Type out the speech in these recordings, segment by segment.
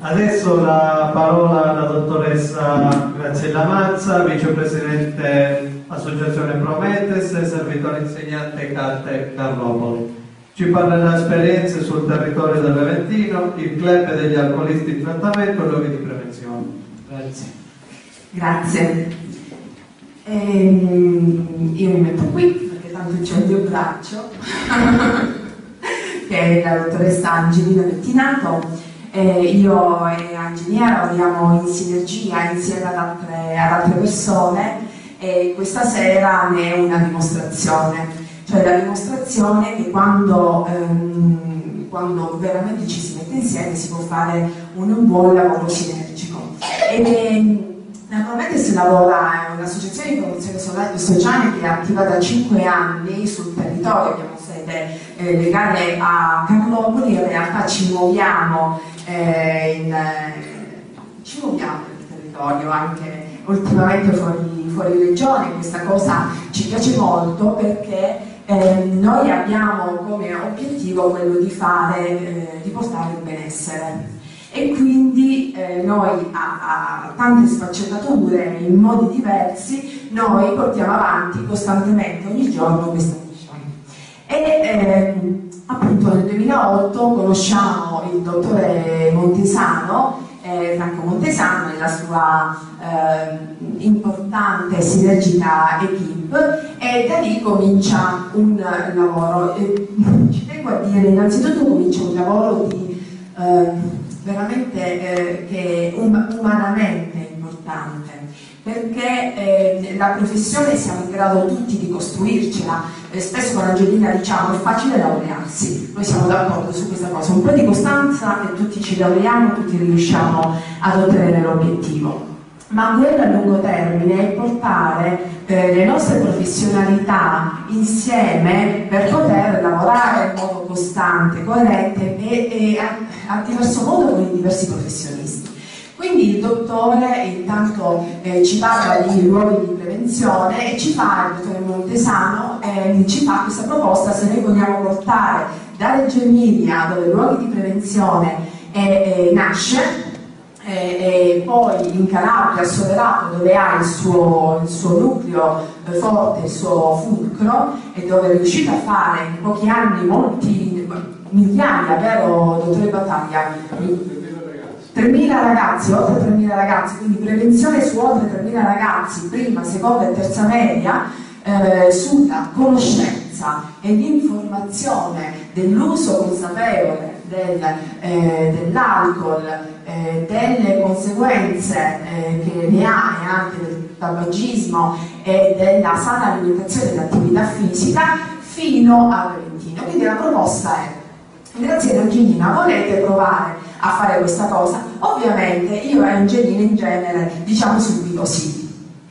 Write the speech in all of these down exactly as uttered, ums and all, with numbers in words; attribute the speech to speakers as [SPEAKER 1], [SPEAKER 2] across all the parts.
[SPEAKER 1] Adesso la parola alla dottoressa Graziella Mazza, vicepresidente Associazione Prometes e servitore insegnante Carte Carlopoli. Ci parlerà esperienze sul territorio dell'Aventino, il club degli alcolisti in trattamento e luoghi di prevenzione. Grazie.
[SPEAKER 2] Grazie. Ehm, io mi metto qui perché tanto c'è il mio braccio, che è la dottoressa Angelina Bettinato. Eh, io e Angelina lavoriamo in sinergia insieme ad altre, ad altre persone e questa sera ne è una dimostrazione, cioè la dimostrazione che quando, ehm, quando veramente ci si mette insieme si può fare un buon lavoro sinergico. E, ehm, Naturalmente si lavora, è un'associazione di promozione sociale che è attiva da cinque anni sul territorio, abbiamo sede eh, legale a Carlopoli, in realtà ci muoviamo, eh, in, ci muoviamo nel territorio anche ultimamente fuori, fuori regione. Questa cosa ci piace molto perché eh, noi abbiamo come obiettivo quello di fare, eh, di portare il benessere. E quindi eh, noi a, a tante sfaccettature, in modi diversi, noi portiamo avanti costantemente ogni giorno questa missione. E eh, appunto nel duemilaotto conosciamo il dottore Montesano, eh, Franco Montesano, nella sua eh, importante sinergica equipe, e da lì comincia un lavoro. E, ci tengo a dire, innanzitutto comincia un lavoro di... Eh, veramente eh, che è um, umanamente importante, perché eh, la professione siamo in grado tutti di costruircela. Eh, spesso con Angelina diciamo è facile laurearsi, noi siamo d'accordo su questa cosa, un po' di costanza e tutti ci laureiamo, tutti riusciamo ad ottenere l'obiettivo. Ma quello a lungo termine è portare eh, le nostre professionalità insieme per poter lavorare in modo costante, coerente e, e a, a diverso modo con i diversi professionisti. Quindi il dottore intanto eh, ci parla di luoghi di prevenzione e ci fa, il dottore Montesano eh, ci fa questa proposta: se noi vogliamo portare da Reggio Emilia, dove luoghi di prevenzione eh, eh, nasce, e poi in Calabria, a Soverato, dove ha il suo, il suo nucleo eh, forte, il suo fulcro, e dove è riuscito a fare in pochi anni molti migliaia, vero dottore Battaglia? tremila ragazzi, oltre tremila ragazzi, quindi prevenzione su oltre tremila ragazzi, prima, seconda e terza media, eh, sulla conoscenza e l'informazione dell'uso consapevole del, eh, dell'alcol, eh, delle conseguenze eh, che ne ha, e anche del tabagismo e della sana alimentazione e dell'attività fisica fino all'Aventino. Quindi la proposta è: grazie ad Angelina, volete provare a fare questa cosa? Ovviamente io e Angelina in genere diciamo subito sì,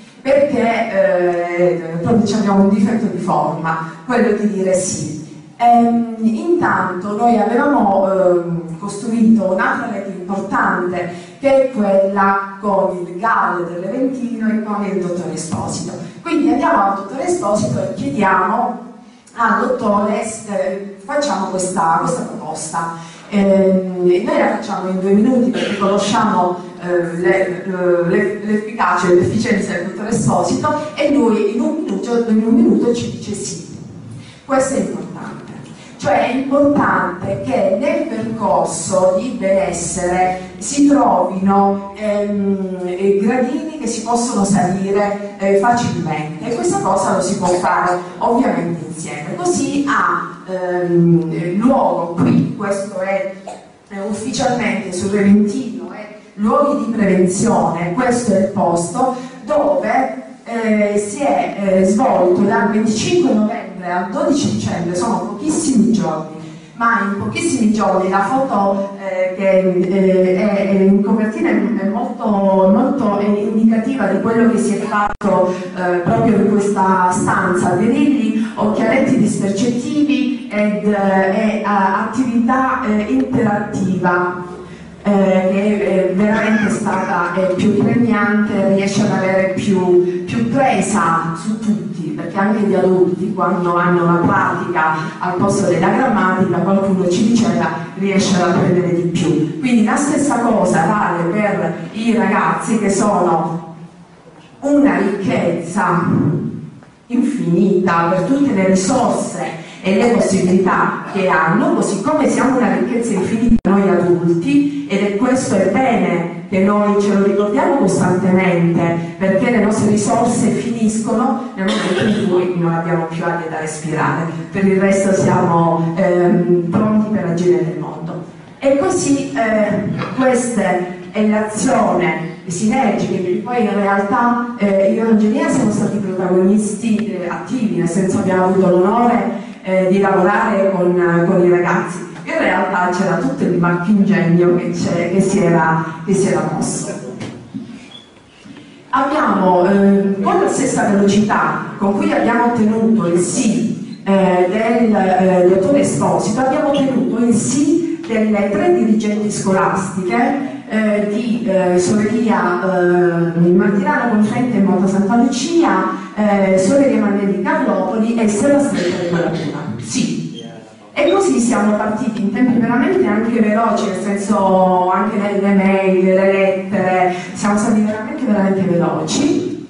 [SPEAKER 2] perché eh, proprio abbiamo un difetto di forma, quello di dire sì. Ehm, intanto noi avevamo ehm, costruito un'altra rete importante, che è quella con il G A L dell'Aventino e con il dottore Esposito. Quindi andiamo al dottore Esposito e chiediamo al dottore, eh, facciamo questa, questa proposta. Eh, noi la facciamo in due minuti perché conosciamo eh, l'efficacia e l'efficienza del dottore Esposito, e lui in un minuto, in un minuto ci dice sì. Questo è importante, cioè è importante che nel percorso di benessere si trovino ehm, gradini che si possono salire eh, facilmente, e questa cosa lo si può fare ovviamente insieme. Così ha ehm, luogo qui, questo è eh, ufficialmente sul Aventino, è luoghi di prevenzione, questo è il posto dove eh, si è eh, svolto dal venticinque novembre al dodici dicembre, sono pochissimi giorni, ma in pochissimi giorni la foto eh, che eh, è, è in copertina è molto, molto indicativa di quello che si è fatto eh, proprio in questa stanza: grilli, occhialetti dispercettivi ed eh, attività eh, interattiva, eh, che è veramente stata eh, più pregnante, riesce ad avere più, più presa su tutti, perché perché anche gli adulti, quando hanno la pratica al posto della grammatica, qualcuno ci diceva, riesce ad apprendere di più. Quindi la stessa cosa vale per i ragazzi, che sono una ricchezza infinita per tutte le risorse e le possibilità che hanno, così come siamo una ricchezza infinita noi adulti, ed è questo è bene che noi ce lo ricordiamo costantemente, perché le nostre risorse finiscono nel momento in cui non abbiamo più aria da respirare, per il resto siamo ehm, pronti per agire nel mondo. E così eh, questa è l'azione sinergica, perché poi in realtà eh, io e Angelina siamo stati protagonisti eh, attivi, nel senso abbiamo avuto l'onore eh, di lavorare con, con i ragazzi. In realtà c'era tutto il marchingegno che, che, si era, che si era mosso. Abbiamo, eh, con la stessa velocità con cui abbiamo ottenuto il sì eh, del eh, dottore Esposito, abbiamo ottenuto il sì delle tre dirigenti scolastiche eh, di eh, Soreria eh, Martirano Conflente e Monte Santa Lucia, eh, Soreria Manelli Carlopoli e Sella Stretta di Qualatura. Sì. E così siamo partiti in tempi veramente anche veloci, nel senso anche nelle mail, nelle lettere, siamo stati veramente veramente veloci.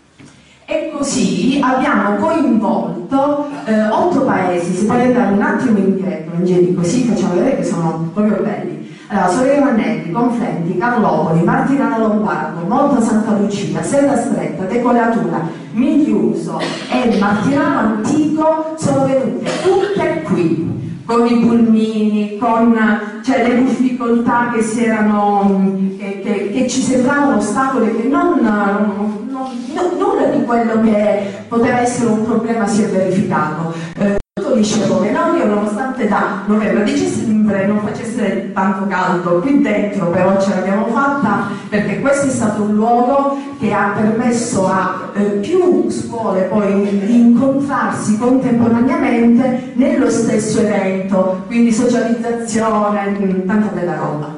[SPEAKER 2] E così abbiamo coinvolto eh, otto paesi. Si può andare un attimo indietro, Angeli, così facciamo vedere che sono proprio belli. Allora, Soreria Manelli, Conflenti, Carlopoli, Martirano Lombardo, Monte Santa Lucia, Sella Stretta, Decolatura, Migliuso e Martirano Antico sono venute tutte qui, con i pulmini, con cioè, le difficoltà che, si erano, che, che, che ci sembravano ostacoli, che non, non, non, nulla di quello che poteva essere un problema si è verificato. Eh, Dicevo che noi, nonostante da novembre a dicembre non facesse tanto caldo qui dentro, però ce l'abbiamo fatta, perché questo è stato un luogo che ha permesso a eh, più scuole poi di incontrarsi contemporaneamente nello stesso evento, quindi socializzazione, tanta bella roba.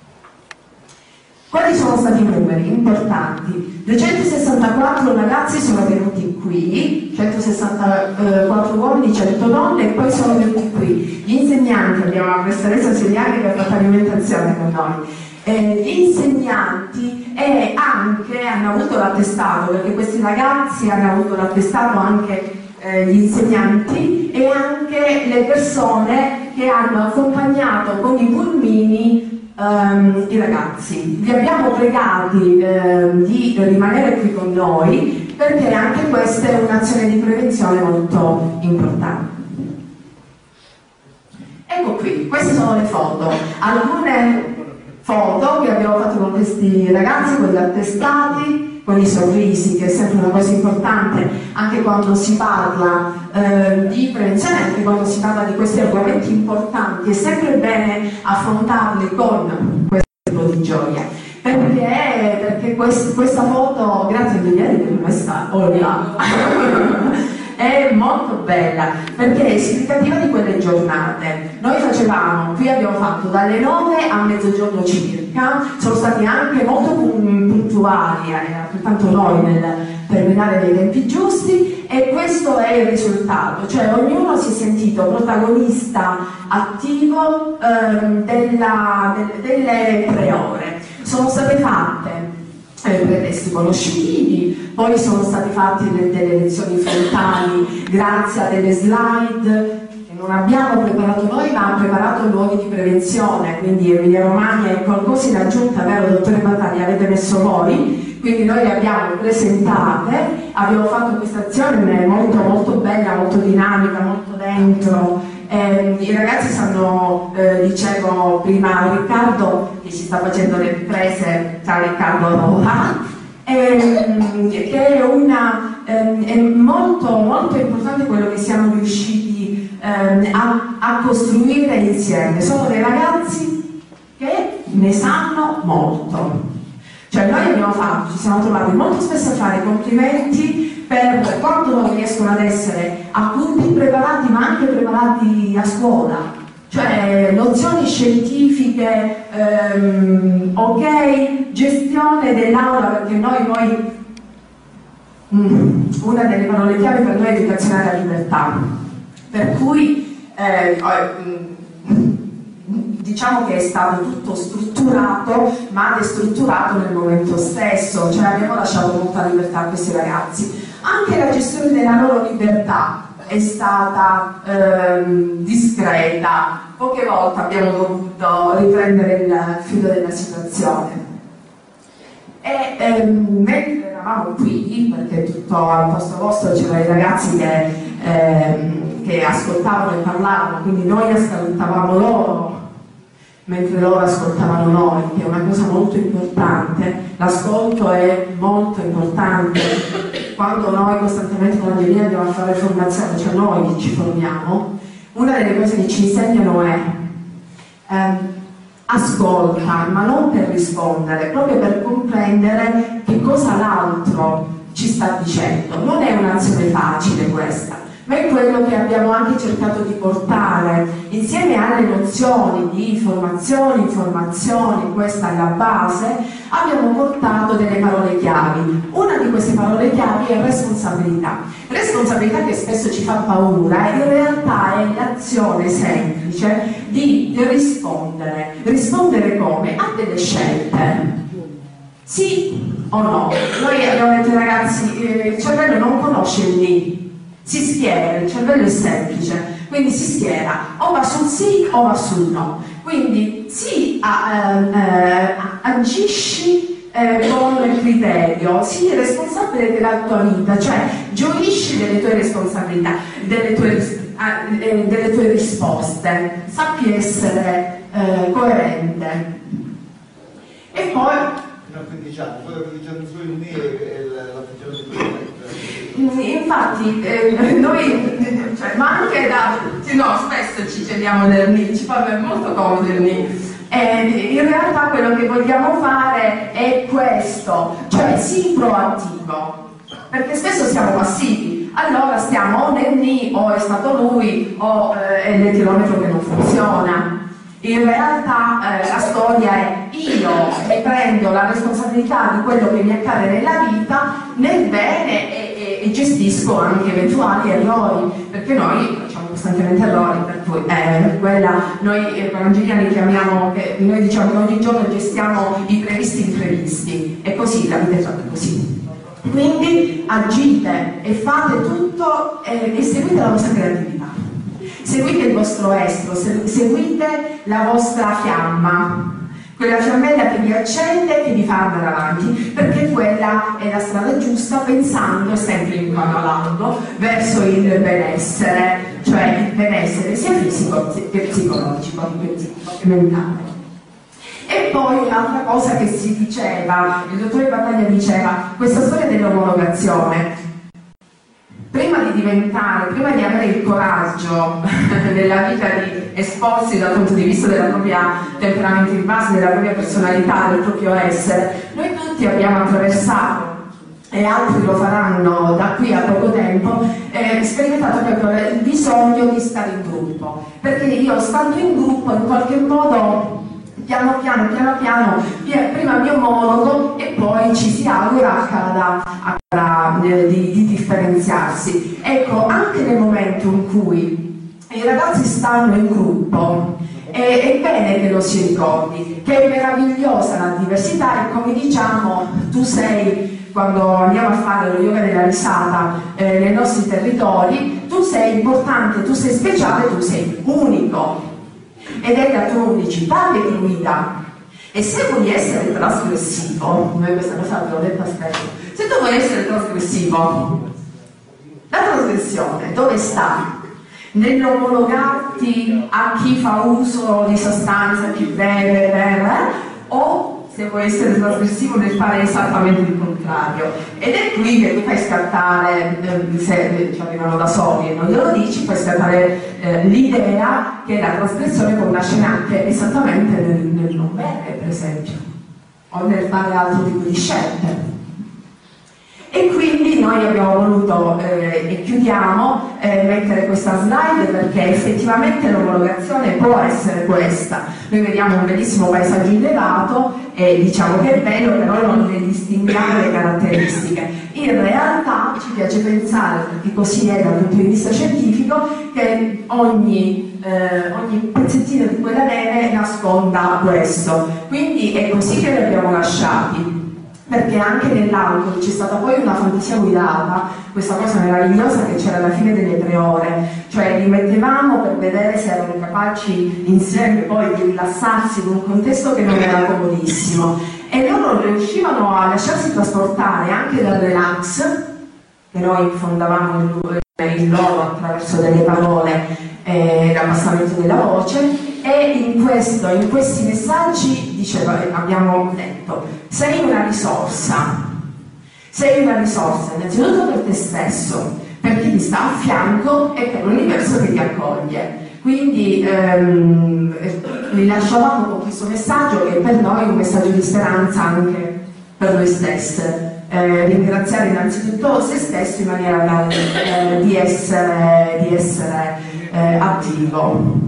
[SPEAKER 2] Quali sono stati i numeri importanti? duecentosessantaquattro ragazzi sono venuti qui, centosessantaquattro uomini, cento donne, e poi sono venuti qui. Gli insegnanti, abbiamo la professoressa Siliani che ha fatto alimentazione con noi, eh, gli insegnanti e anche hanno avuto l'attestato, perché questi ragazzi hanno avuto l'attestato anche eh, gli insegnanti e anche le persone che hanno accompagnato con i pulmini Um, i ragazzi. Vi abbiamo pregati eh, di rimanere qui con noi, perché anche questa è un'azione di prevenzione molto importante. Ecco qui, queste sono le foto, alcune foto che abbiamo fatto con questi ragazzi, con gli attestati, con i sorrisi, che è sempre una cosa importante anche quando si parla eh, di prevenzione, anche quando si parla di questi argomenti importanti. È sempre bene affrontarli con questo tipo di gioia, perché, perché quest, questa foto, grazie a Guglielmi per questa olla, è molto bella, perché è esplicativa di quelle giornate. Noi facevamo, qui abbiamo fatto dalle nove a mezzogiorno circa, sono stati anche molto puntuali, eh, altrettanto noi nel terminare nei tempi giusti, e questo è il risultato, cioè ognuno si è sentito protagonista attivo ehm, della, de, delle tre ore. Sono state fatte eh, pretesti conoscitivi, poi sono stati fatti delle, delle lezioni frontali grazie a delle slide che non abbiamo preparato noi, ma ha preparato luoghi di prevenzione, quindi Emilia Romagna e qualcosa in aggiunta, vero dottore Battaglia, avete messo voi. Quindi noi le abbiamo presentate, abbiamo fatto questa azione molto molto bella, molto dinamica, molto dentro. Eh, I ragazzi sanno, eh, dicevo prima a Riccardo, che ci sta facendo le riprese, tra Riccardo e Rola, eh, che è, una, eh, è molto, molto importante quello che siamo riusciti eh, a, a costruire insieme. Sono dei ragazzi che ne sanno molto. Cioè noi abbiamo fatto, ci siamo trovati molto spesso a fare complimenti per quanto non riescono ad essere acuti, preparati, ma anche preparati a scuola. Cioè nozioni scientifiche, ehm, ok, gestione dell'aula, perché noi poi mm, una delle parole chiave per noi è educazione alla libertà, per cui eh, diciamo che è stato tutto strutturato, ma destrutturato nel momento stesso, cioè abbiamo lasciato molta libertà a questi ragazzi. Anche la gestione della loro libertà è stata ehm, discreta, poche volte abbiamo dovuto riprendere il filo della situazione. E ehm, mentre eravamo qui, perché tutto al posto vostro c'erano i ragazzi che, ehm, che ascoltavano e parlavano, quindi noi ascoltavamo loro mentre loro ascoltavano noi, che è una cosa molto importante. L'ascolto è molto importante. Quando noi costantemente con l'ingegneria andiamo a fare formazione, cioè noi ci formiamo, una delle cose che ci insegnano è ehm, ascolta, ma non per rispondere, proprio per comprendere che cosa l'altro ci sta dicendo. Non è un'azione facile questa, ma è quello che abbiamo anche cercato di portare insieme alle nozioni di formazione, informazione, questa è la base. Abbiamo portato delle parole chiavi. Una di queste parole chiavi è responsabilità. Responsabilità che spesso ci fa paura, in realtà è l'azione semplice di rispondere. Rispondere come? A delle scelte. Sì o no? Noi abbiamo detto ai ragazzi, eh, il cervello non conosce il ni. Si schiera, il cervello è semplice, quindi si schiera, o va sul sì o va sul no. Quindi sì, a, eh, agisci eh, con il criterio, sii responsabile della tua vita, cioè gioisci delle tue responsabilità, delle tue, eh, delle tue risposte, sappi essere eh, coerente. E poi...
[SPEAKER 3] Fino a quindici anni, poi a quindici anni solo il mio e l'atteggiamento di
[SPEAKER 2] infatti eh, noi, cioè, ma anche da, sì, no, spesso ci cediamo del ni, ci fa molto comodo il ni. Eh, in realtà quello che vogliamo fare è questo, cioè sii proattivo, perché spesso siamo passivi, allora stiamo o nel ni o è stato lui o eh, è il chilometro che non funziona. In realtà eh, la storia è io mi prendo la responsabilità di quello che mi accade nella vita nel bene e, e, e gestisco anche eventuali errori, perché noi facciamo costantemente errori, per cui eh, quella noi eh, con Angelina li chiamiamo, che noi diciamo che ogni giorno gestiamo i previsti imprevisti, e così la vita è fatta così. Quindi agite e fate tutto eh, e seguite la vostra creatività. Seguite il vostro estro, seguite la vostra fiamma, quella fiammella che vi accende e che vi fa andare avanti, perché quella è la strada giusta, pensando sempre impallando verso il benessere, cioè il benessere sia fisico che psicologico, che mentale. E poi un'altra cosa che si diceva, il dottore Battaglia diceva, questa storia dell'omologazione. Prima di diventare, prima di avere il coraggio nella vita di esporsi dal punto di vista della propria temperamento in base, della propria personalità, del proprio essere, noi tutti abbiamo attraversato, e altri lo faranno da qui a poco tempo, eh, sperimentato proprio il bisogno di stare in gruppo, perché io stando in gruppo in qualche modo piano piano, piano piano, prima mi omologo e poi ci si augura accada, accada eh, di, di differenziarsi. Ecco, anche nel momento in cui i ragazzi stanno in gruppo, è, è bene che lo si ricordi, che è meravigliosa la diversità e come diciamo, tu sei, quando andiamo a fare lo yoga della risata eh, nei nostri territori, tu sei importante, tu sei speciale, tu sei unico. Ed è la tua unicità che ti guida. E se vuoi essere trasgressivo, noi questa cosa l'ho detta spesso, se tu vuoi essere trasgressivo, la trasgressione dove sta? Nell'omologarti a chi fa uso di sostanza, chi beve, beve, o se vuoi essere trasgressivo nel fare esattamente il contrario. Ed è qui che tu fai scattare, eh, se ci arrivano da soli e non glielo dici, fai scattare eh, l'idea che la trasgressione può nascere anche esattamente nel, nel non bere, per esempio, o nel fare altro tipo di scelte. E quindi noi abbiamo voluto, eh, e chiudiamo, eh, mettere questa slide perché effettivamente l'omologazione può essere questa. Noi vediamo un bellissimo paesaggio innevato e diciamo che è bello, però non ne distinguiamo le caratteristiche. In realtà ci piace pensare, perché così è dal punto di vista scientifico, che ogni, eh, ogni pezzettino di quella neve nasconda questo. Quindi è così che li abbiamo lasciati. Perché anche nell'alcol c'è stata poi una fantasia guidata, questa cosa meravigliosa che c'era alla fine delle tre ore, cioè li mettevamo per vedere se erano capaci insieme poi di rilassarsi in un contesto che non era comodissimo, e loro riuscivano a lasciarsi trasportare anche dal relax, che noi infondavamo in loro attraverso delle parole e l'abbassamento della voce. E in, questo, in questi messaggi diceva, abbiamo detto: sei una risorsa, sei una risorsa innanzitutto per te stesso, per chi ti sta a fianco e per l'universo che ti accoglie. Quindi ehm, vi lasciavamo con questo messaggio che per noi è un messaggio di speranza anche per noi stesse. Eh, ringraziare innanzitutto se stesso in maniera tale eh, di essere, di essere eh, attivo.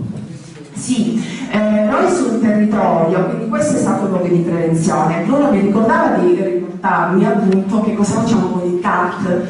[SPEAKER 2] Sì, eh, noi sul territorio, quindi questo è stato un luogo di prevenzione. Bruno mi ricordava di riportarmi appunto che cosa facciamo con il C A T.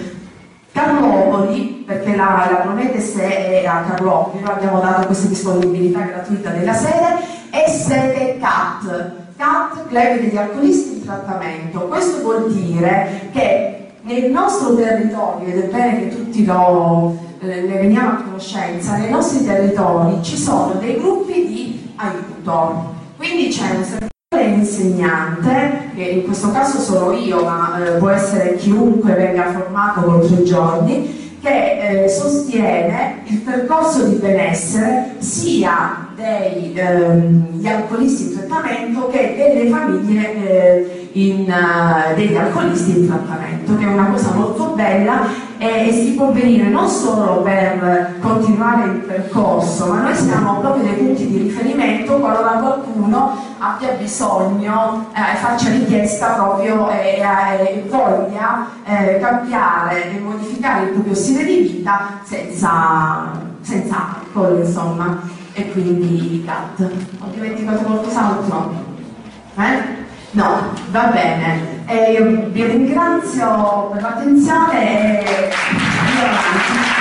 [SPEAKER 2] Carlopoli, perché la, la Prometes è a Carlopoli, noi abbiamo dato questa disponibilità gratuita della sede, e sede C A T. C A T, Club degli alcolisti in trattamento. Questo vuol dire che nel nostro territorio, ed è bene che tutti lo ne veniamo a conoscenza, nei nostri territori ci sono dei gruppi di aiuto, quindi c'è un servitore insegnante, che in questo caso sono io, ma eh, può essere chiunque venga formato con tre giorni, che eh, sostiene il percorso di benessere sia degli ehm, alcolisti in trattamento che delle famiglie eh, in, uh, degli alcolisti in trattamento, che è una cosa molto bella. E si può venire non solo per continuare il percorso, ma noi siamo proprio dei punti di riferimento qualora qualcuno abbia bisogno, eh, faccia richiesta proprio e eh, eh, voglia eh, cambiare e modificare il proprio stile di vita senza, senza alcol, insomma. E quindi C A T. Ho dimenticato qualcos'altro? Eh? No, va bene. E io vi ringrazio per l'attenzione e andiamo avanti.